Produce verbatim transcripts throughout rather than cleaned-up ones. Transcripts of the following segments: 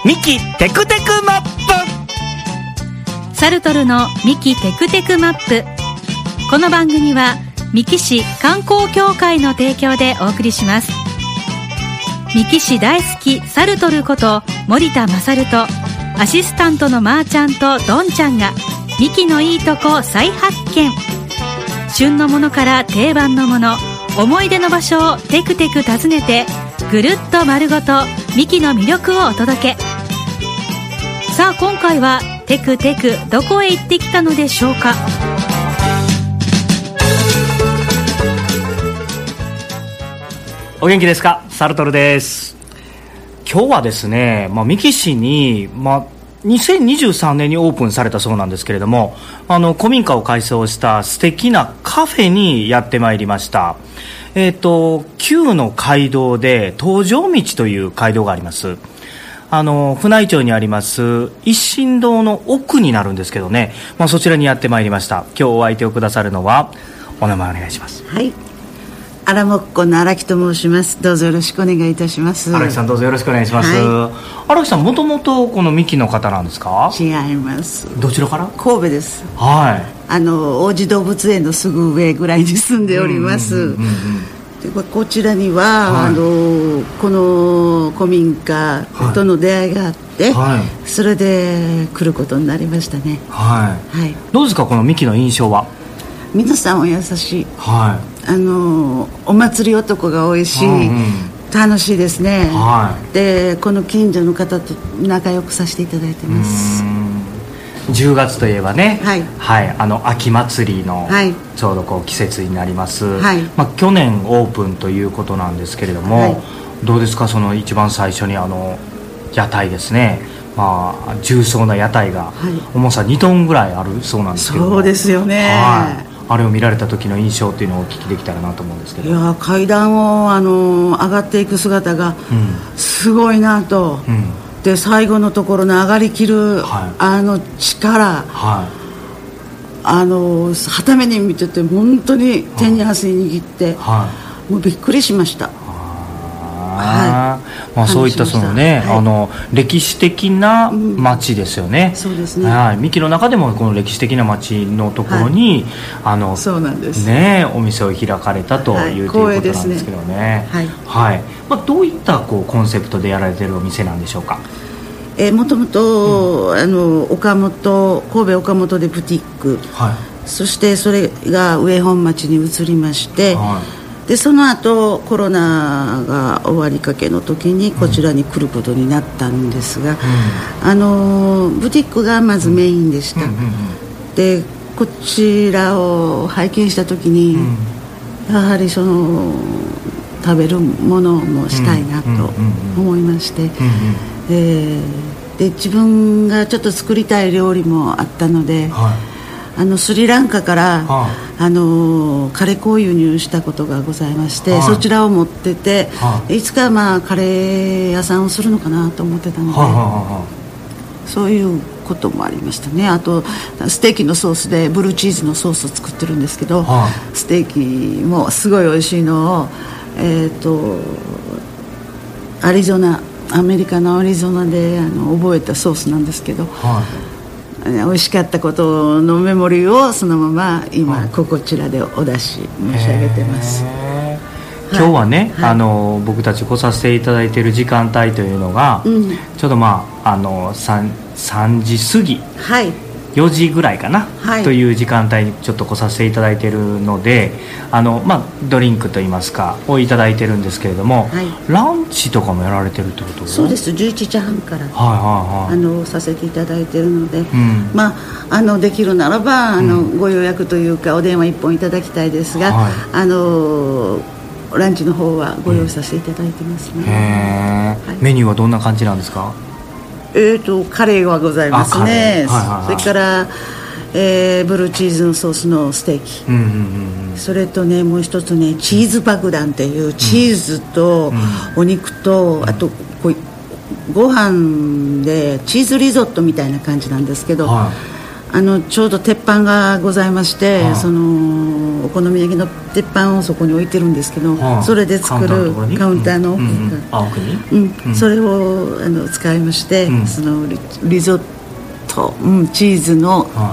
ミキテクテクマップ。 サルトルのミキテクテクマップ。この番組は三木市観光協会の提供でお送りします。三木市大好きサルトルこと森田勝とアシスタントのまーちゃんとどんちゃんがミキのいいとこ再発見。旬のものから定番のもの、思い出の場所をテクテク訪ねてぐるっと丸ごとミキの魅力をお届け。さあ今回はテクテクどこへ行ってきたのでしょうか。 お元気ですか？サルトルです。今日はですね、まあ、三木市に、まあ、にせんにじゅうさんねんにオープンされたそうなんですけれども、あの古民家を改装した素敵なカフェにやってまいりました。えーと、旧の街道で東条道という街道があります。あの船井町にあります一心堂の奥になるんですけどね、まあ、そちらにやってまいりました。今日お相手をくださるのは、お名前お願いします。 はい、荒木工の荒木と申します。どうぞよろしくお願いいたします。 荒木さん、どうぞよろしくお願いします。はい、荒木さん、もともとこの三木の方なんですか？ 違います。 どちらから？ 神戸です。 はい、 あの王子動物園のすぐ上ぐらいに住んでおります。うんうんうんうん。でこちらには、はい、あのこの古民家との出会いがあって、はい、それで来ることになりましたね。 はいはい、どうですか、この三木の印象は？ 皆さんお優しい、 はい、 あのお祭り男が多いし、うんうん、楽しいですね。はい、でこの近所の方と仲良くさせていただいてます。 じゅうがつといえばね、 はいはい、あの秋祭りのちょうどこう季節になります。はい、まあ、去年オープンということなんですけれども、はい、どうですか、その一番最初にあの屋台ですね、まあ、重装な屋台が重さにトンぐらいあるそうなんですけども、 そうですよね。 はい、あれを見られた時の印象っていうのをお聞きできたらなと思うんですけど。 いや、階段をあの上がっていく姿がすごいなと、うんうん、で最後のところの上がりきる、はい、あの力、はい、あのはために見てて本当に手に汗握って、はい、もうびっくりしました。 はい、まあ、そういったそのね、はい、あの歴史的な町ですよね。 うん、そうですね。 はい、三木の中でもこの歴史的な町のところに、はい、あのそうなんですね、お店を開かれたという、はい、ということなんですけどね。はい、はい、まあ、どういったこうコンセプトでやられているお店なんでしょうか？ えー、もともと、うん、あの岡本神戸岡本でブティック、はい、そしてそれが上本町に移りまして、はい、でその後コロナが終わりかけの時にこちらに来ることになったんですが、うん、あのブティックがまずメインでした。うんうんうん、でこちらを拝見した時に、うん、やはりその食べるものもしたいなと思いまして、えー、で自分がちょっと作りたい料理もあったので、はい、あのスリランカから、はい、あのカレー粉を輸入したことがございまして、はい、そちらを持ってて、はい、いつかまあカレー屋さんをするのかなと思ってたので、はいはいはい、そういうこともありましたね。あとステーキのソースでブルーチーズのソースを作ってるんですけど、はい、ステーキもすごい美味しいのを、えーと、アリゾナアメリカのアリゾナであの覚えたソースなんですけど、はい、美味しかったことのメモリーをそのまま今、はい、こちらでお出し申し上げてます。 今日はね、はい、あの僕たち来させていただいている時間帯というのが、うん、ちょうどまああの 3, さんじ過ぎ、はい、よじぐらいかな、はい、という時間帯にちょっと来させていただいているので、あの、まあ、ドリンクといいますかをいただいてるんですけれども、はい、ランチとかもやられてるってこと？ そうです。じゅういちじはんから、はいはいはい、あのさせていただいてるので、うん、まあ、あのできるならばあの、うん、ご予約というかお電話いっぽんいただきたいですが、はい、あのランチの方はご用意させていただいてますね。うん、へー、はい、メニューはどんな感じなんですか？ えーとカレーはございますね。はいはいはい、それから、えー、ブルーチーズのソースのステーキ、うんうんうん、それとねもう一つねチーズ爆弾っていうチーズとお肉と、うん、あとこうご飯でチーズリゾットみたいな感じなんですけど、はい、あのちょうど鉄板がございまして、はい、そののお好み焼きの鉄板をそこに置いてるんですけど、 はあ、 それで作るカウンターの奥に、 うんうんあ奥にうんうん、それをあの使いまして、うん、その リ, リゾット、うん、チーズの、はい、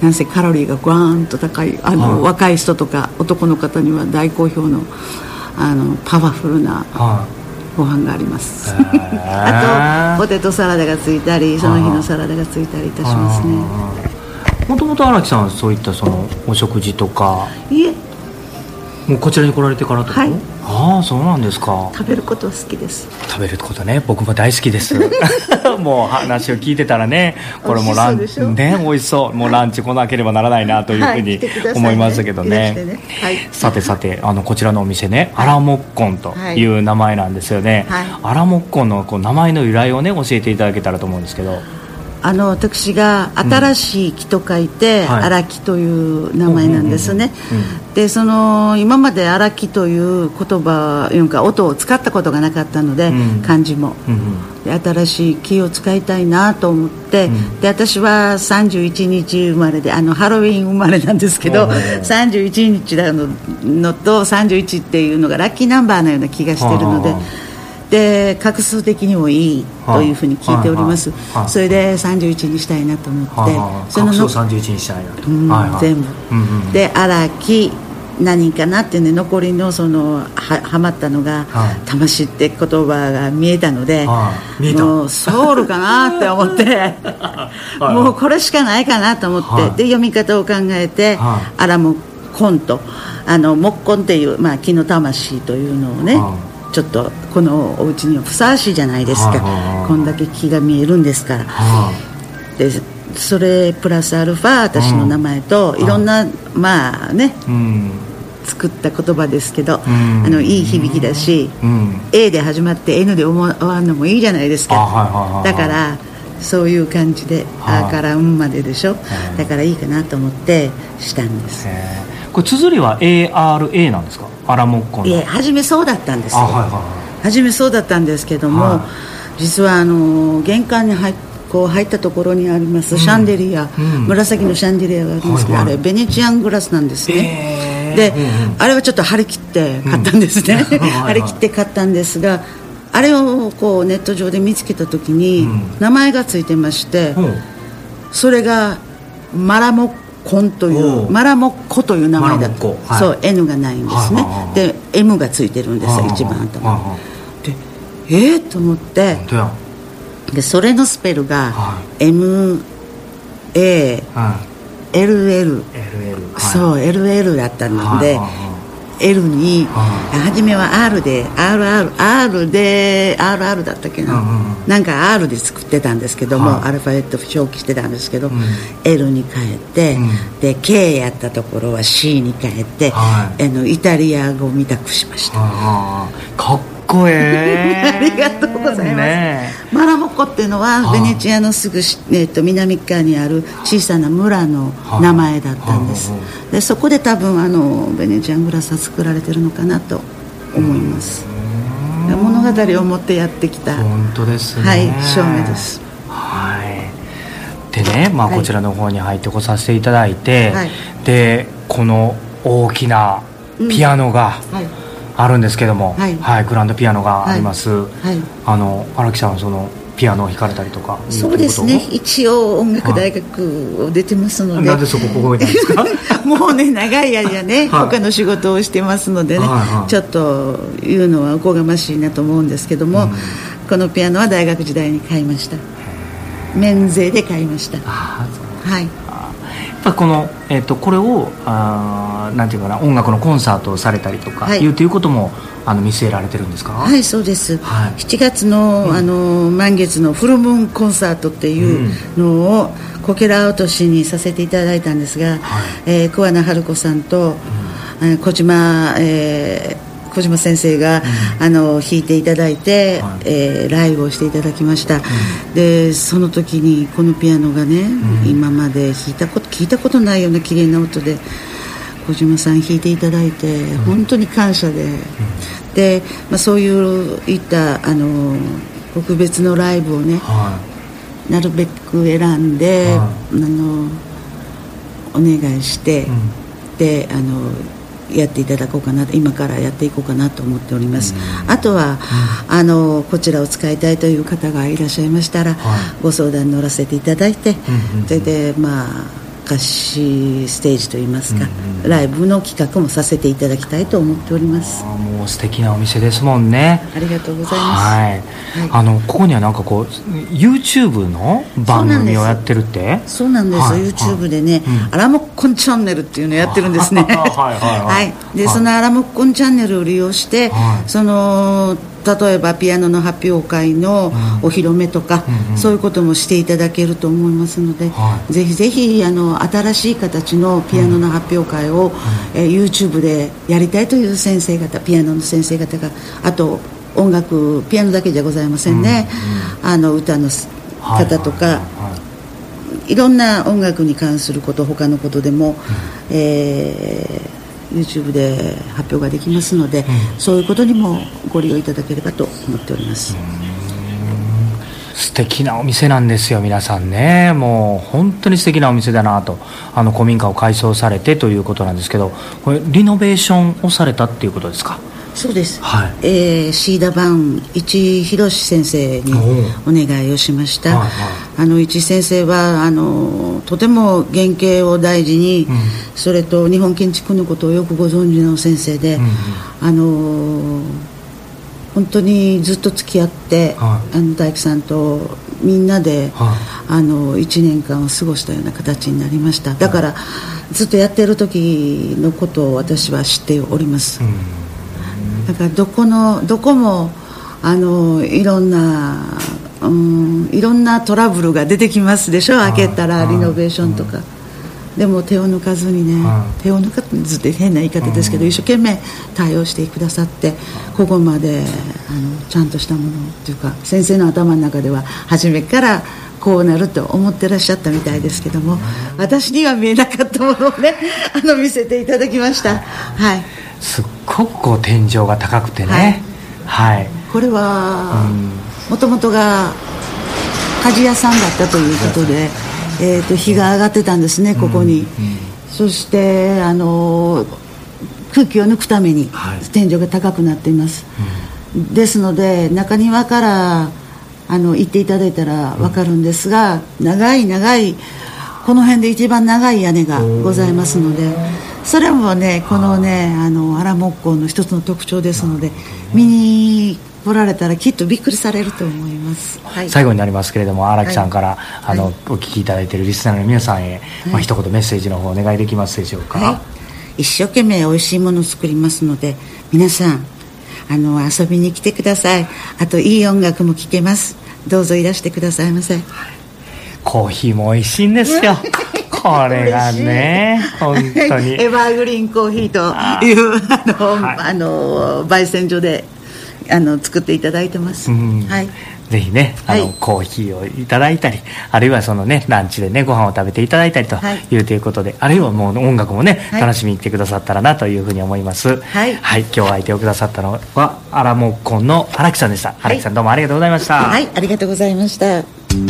なんせカロリーがグワーンと高いあの、はい、若い人とか男の方には大好評の、あのパワフルな、はいご飯がありますあとポテトサラダがついたりその日のサラダがついたりいたしますね。 もともと荒木さんはそういったそのお食事とかいえもうこちらに来られてからってこと、はい、ああそうなんですか。 食べることは好きです。 食べることね僕も大好きですもう話を聞いてたらねこれもランチね美味しそうもうランチ来なければならないなというふうに、はい、思いましたけど ね, ね、はい、さてさてあのこちらのお店ね、はい、アラモッコンという名前なんですよね、はいはい、アラモッコンのこう名前の由来をね教えていただけたらと思うんですけど。 あの私が新しい木と書いて荒木という名前なんですね。でその今まで荒木という言葉いうか音を使ったことがなかったので、うん、漢字も、うん、で新しい木を使いたいなと思って、うん、で私はさんじゅういちにち生まれであのハロウィン生まれなんですけどさんじゅういちにちな の, のとさんじゅういちっていうのがラッキーナンバーのような気がしているのでで画数的にもいいというふうに聞いております、はいはいはい、それでさんじゅういちにしたいなと思って、はいはい、 その画数をさんじゅういちにしたいなと、うんはいはい、 全部、うんうん、で荒木何かなってね残りのその は, はまったのが、はい、魂って言葉が見えたので、はい、見えたもうソウルかなって思ってはい、もうこれしかないかなと思って、はい、で読み方を考えて、はい、アラモコンとあの木コンっていう、まあ、木の魂というのをね、はいちょっとこのお家にはふさわしいじゃないですか、はあはあ、こんだけ木が見えるんですから、はあ、でそれプラスアルファ私の名前といろんな、うん、まあね、うん、作った言葉ですけど、うん、あのいい響きだし、うん、A で始まって N で終わるのもいいじゃないですか、はあはあ、だからそういう感じで、はあ、あからうんまででしょ、はあ、だからいいかなと思ってしたんです。 これ綴りは エーアールエー なんですか。アラモッコンの。 いや初めそうだったんですよ、はいはいはい、初めそうだったんですけども、はい、実はあの玄関に入っこう入ったところにあります、うん、シャンデリア、うん、紫のシャンデリアがあるんですけど、はいはい、あれベネチアングラスなんですね、えー、で、うんうん、あれはちょっと張り切って買ったんですね、うん、張り切って買ったんですがあれをこうネット上で見つけた時に、うん、名前がついてまして、うん、それがマラモッコンというマラモッコという名前だった、はい、そう N がないんですね、はいはいはい、で M がついてるんですよ、はいはいはい、一番頭、はいはい、でえー、と思ってでそれのスペルが、はい、エムエーエルエル、はい、そう、はい、エルエル だったので、はいはいはい、L に、はい、初めは R で アールアール、R で アールアール だったっけな、うんうん、なんか R で作ってたんですけども、はい、アルファベット表記してたんですけど、うん、L に変えて、うん、で K やったところは C に変えて、はい、あのイタリア語みたくしました。 あかっこええありがとうございます、ね、マラモッコっていうのはベネチアのすぐ、えー、と南側にある小さな村の名前だったんです。でそこで多分あのベネチアングラスは作られてるのかなと思います。物語を持ってやってきた本当ですね、 はい、証明です。 はいでね、まあ、こちらの方に入ってこさせていただいて、はい、でこの大きなピアノが、うんはいあるんですけども、はいはい、グランドピアノがあります、はいはい、あの荒木さんはそのピアノを弾かれたりとかそうですね一応音楽大学を出てますので、はい、 なんでそこここにいたんですかもうね長い間ね、はい、他の仕事をしてますのでね、はいはい、ちょっと言うのはおこがましいなと思うんですけども、うん、このピアノは大学時代に買いました。免税で買いました。あそうはいやっぱこの、えー、とこれをあなんていうかな音楽のコンサートをされたりとか、はい、いうということもあの見据えられてるんですか。 はいそうです、はい、しちがつ の,、うん、あの満月のフルムーンコンサートっていうのをこけら落としにさせていただいたんですが、はいえー、桑名春子さんと、うん、小島、えー小島先生が、うん、あの弾いていただいて、はいえー、ライブをしていただきました、うん、でその時にこのピアノがね、うん、今まで弾いたこと聞いたことないような綺麗な音で小島さん弾いていただいて、うん、本当に感謝で、うん、で、まあ、そういういったあの特別のライブをね、はい、なるべく選んで、はい、あのお願いして、うんであのやっていただこうかな、今からやっていこうかなと思っております。あとは、うん、あのこちらを使いたいという方がいらっしゃいましたら、はい、ご相談に乗らせていただいて、うんうん、それでまあ貸しステージといいますか、うんうん、ライブの企画もさせていただきたいと思っております。 あ、もう素敵なお店ですもんね。 ありがとうございます。 はい、はい、あのここにはなんかこう YouTube の番組をやってるって。 そうなんです、はい、YouTube でね、はい、アラモッコンチャンネルっていうのをやってるんですね。はいはいはい、はい、で、はい、そのアラモッコンチャンネルを利用して、はい、その例えばピアノの発表会のお披露目とか、うんうんうん、そういうこともしていただけると思いますので、はい、ぜひぜひあの新しい形のピアノの発表会を、うんえー、YouTube でやりたいという先生方、ピアノの先生方が、あと音楽、ピアノだけじゃございませんね、うんうん、あの歌の方とか、はいはいはい、いろんな音楽に関すること、他のことでも、うん、えーYouTube で発表ができますので、うん、そういうことにもご利用いただければと思っております。 うん、素敵なお店なんですよ皆さんね。もう本当に素敵なお店だなと。あの古民家を改装されてということなんですけど、これリノベーションをされたっていうことですか？ そうです、はい、えー、シーダ版市博先生にお願いをしました。はいはい、あの市先生はあのとても原型を大事に、うん、それと日本建築のことをよくご存知の先生で、うんうん、あの本当にずっと付き合って、はい、あの大工さんとみんなで、はい、あのいちねんかんを過ごしたような形になりました。だから、はい、ずっとやってる時のことを私は知っております。うん、だからどこのどこもあのいろんな、うん、いろんなトラブルが出てきますでしょ。開けたらリノベーションとか、うん、でも手を抜かずにね、うん、手を抜かずって変な言い方ですけど、うん、一生懸命対応してくださって、ここまであのちゃんとしたものというか、先生の頭の中では初めからこうなると思ってらっしゃったみたいですけども、私には見えなかったものをねあの見せていただきました。はい、 すっごくこう天井が高くてね、はいはい、 これはもともとが鍛冶屋さんだったということで、えー、と日が上がってたんですね、ここに、うんうん、そしてあの空気を抜くために天井が高くなっています、はい、ですので中庭からあの行っていただいたら分かるんですが、うん、長い長いこの辺で一番長い屋根がございますので、それもねこのねあの荒木工の一つの特徴ですので、見に来られたらきっとびっくりされると思います。はい、 最後になりますけれども、荒木さんから、はい、あの、はい、お聞きいただいているリスナーの皆さんへ、はい、まあ、一言メッセージの方お願いできますでしょうか？はい、 一生懸命おいしいものを作りますので、皆さんあの遊びに来てください。あといい音楽も聴けます。どうぞいらしてくださいませ。はい、 コーヒーも美味しいんですよこれがね本当にエバーグリーンコーヒーというあの、はい、あの焙煎所であの作っていただいてます。うん、はい、 ぜひねあの、はい、コーヒーをいただいたり、あるいはそのねランチでねご飯を食べていただいたりという、ということで、あるいはもう音楽もね、はい、楽しみに来てくださったらなというふうに思います。はい、はい、今日相手をくださったのは荒木工の荒木さんでした。はい、荒木さんどうもありがとうございました。 はい、ありがとうございました。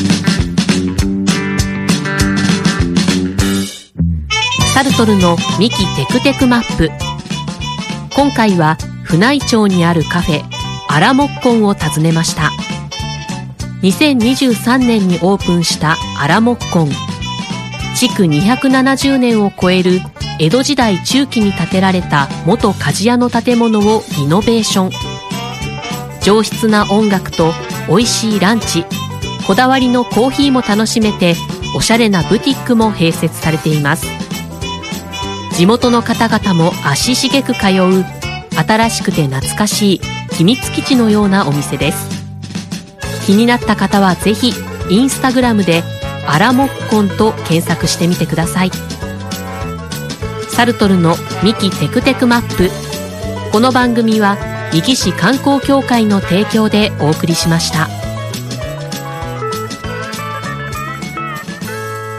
サルトルのミキテクテクマップ。今回は船井町にあるカフェアラモッコンを訪ねました。にせんにじゅうさんねんにオープンしたアラモッコン。築にひゃくななじゅうねんを超える江戸時代中期に建てられた元鍛冶屋の建物をリノベーション。上質な音楽と美味しいランチ、こだわりのコーヒーも楽しめて、おしゃれなブティックも併設されています。地元の方々も足しげく通う新しくて懐かしい秘密基地のようなお店です。気になった方はぜひインスタグラムでアラモッコンと検索してみてください。サルトルのミキテクテクマップ。この番組は三木市観光協会の提供でお送りしました。